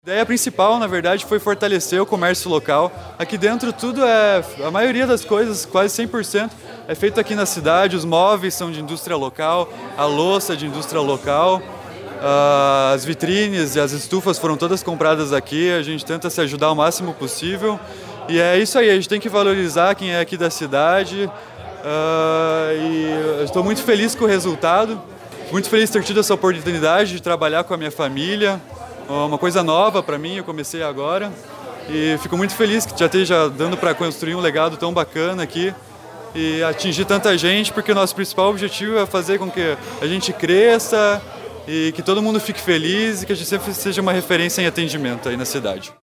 A ideia principal, na verdade, foi fortalecer o comércio local. Aqui dentro a maioria das coisas, quase 100%, é feito aqui na cidade. Os móveis são de indústria local, a louça é de indústria local, as vitrines e as estufas foram todas compradas aqui. A gente tenta se ajudar o máximo possível. E é isso aí, a gente tem que valorizar quem é aqui da cidade. E eu estou muito feliz com o resultado, muito feliz de ter tido essa oportunidade de trabalhar com a minha família. Uma coisa nova para mim, eu comecei agora e fico muito feliz que já esteja dando para construir um legado tão bacana aqui e atingir tanta gente, porque o nosso principal objetivo é fazer com que a gente cresça e que todo mundo fique feliz e que a gente sempre seja uma referência em atendimento aí na cidade.